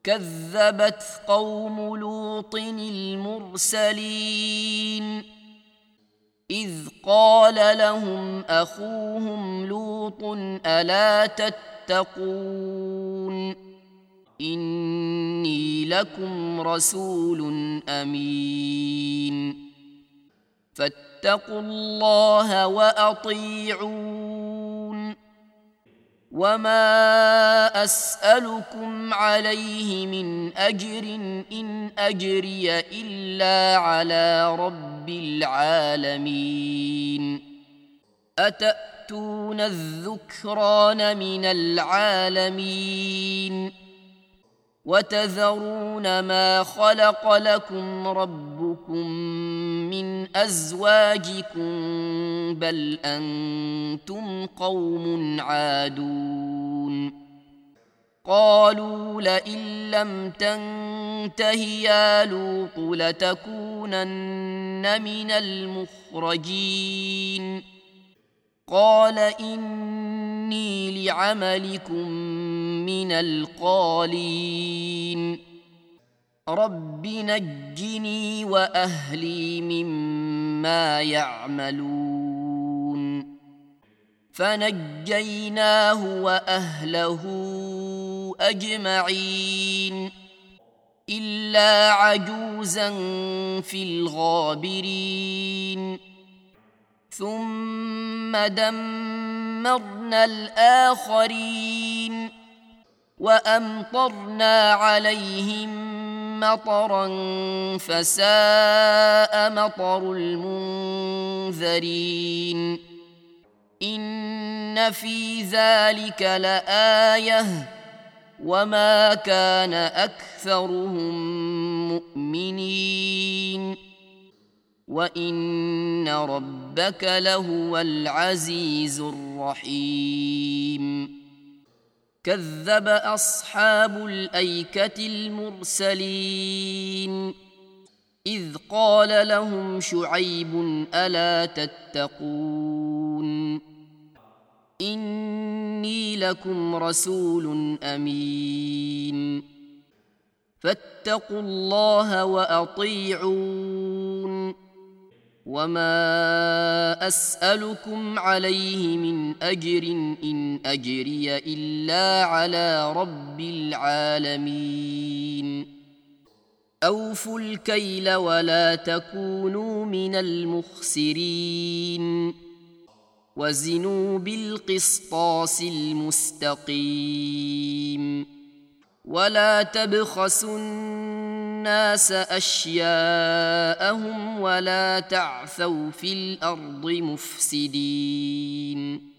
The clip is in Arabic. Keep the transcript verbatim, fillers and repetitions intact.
كذبت قوم لوط المرسلين إذ قال لهم أخوهم لوط ألا تتقون إني لكم رسول أمين فاتقوا الله وأطيعون وما أسألكم عليه من أجر إن أجري إلا على رب العالمين أتأتون الذكران من العالمين وتذرون ما خلق لكم ربكم من أزواجكم بل أنتم قوم عادون قالوا لئن لم تنته يا لوط لتكونن من المخرجين قال إني لعملكم من القالين رب نجني وأهلي مما يعملون فنجيناه وأهله أجمعين إلا عجوزا في الغابرين ثم دمرنا الآخرين وأمطرنا عليهم مطرا فساء مطر المنذرين إن في ذلك لآية وما كان أكثرهم مؤمنين وإن ربك لهو العزيز الرحيم كذب أصحاب الأيكة المرسلين إذ قال لهم شعيب ألا تتقون إني لكم رسول أمين فاتقوا الله وأطيعون وما أسألكم عليه من أجر إن أجري إلا على رب العالمين أوفوا الكيل ولا تكونوا من المخسرين وزنوا بالقسطاس المستقيم ولا تبخسوا الناس أشياءهم ولا تعثوا في الأرض مفسدين